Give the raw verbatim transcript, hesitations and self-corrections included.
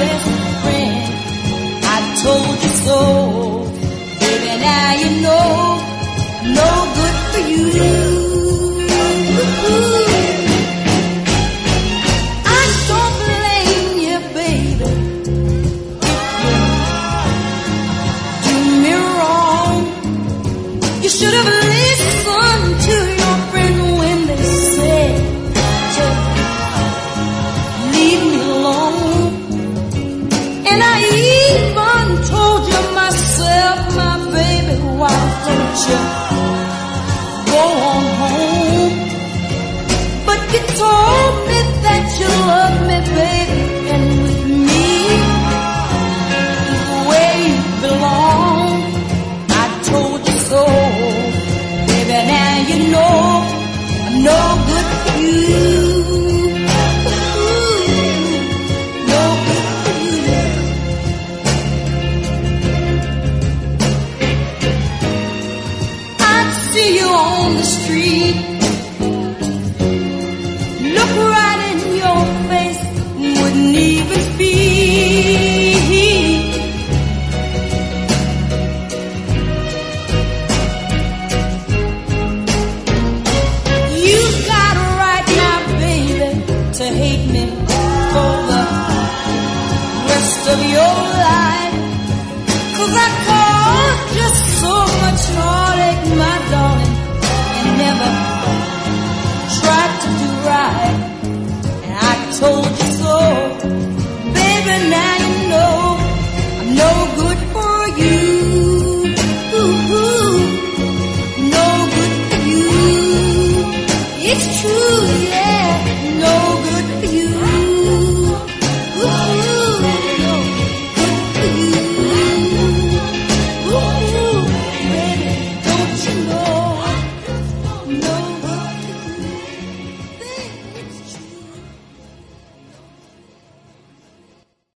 best friend. I told you so, baby, now you know, no good for you. I don't blame you, baby, if you do me wrong. You should have listened to your friend when they said, just leave me alone. And I even told you myself, my baby, why don't you go on home? But you told me that you love me, baby, and with me is where you belong. I told you so, baby, now you know I'm no good for you. No good for you. I'd see you on the street, look right in your face, wouldn't even speak. You got a right now, baby, to hate me for the rest of your life, 'cause I caused you so much heartache, my darling.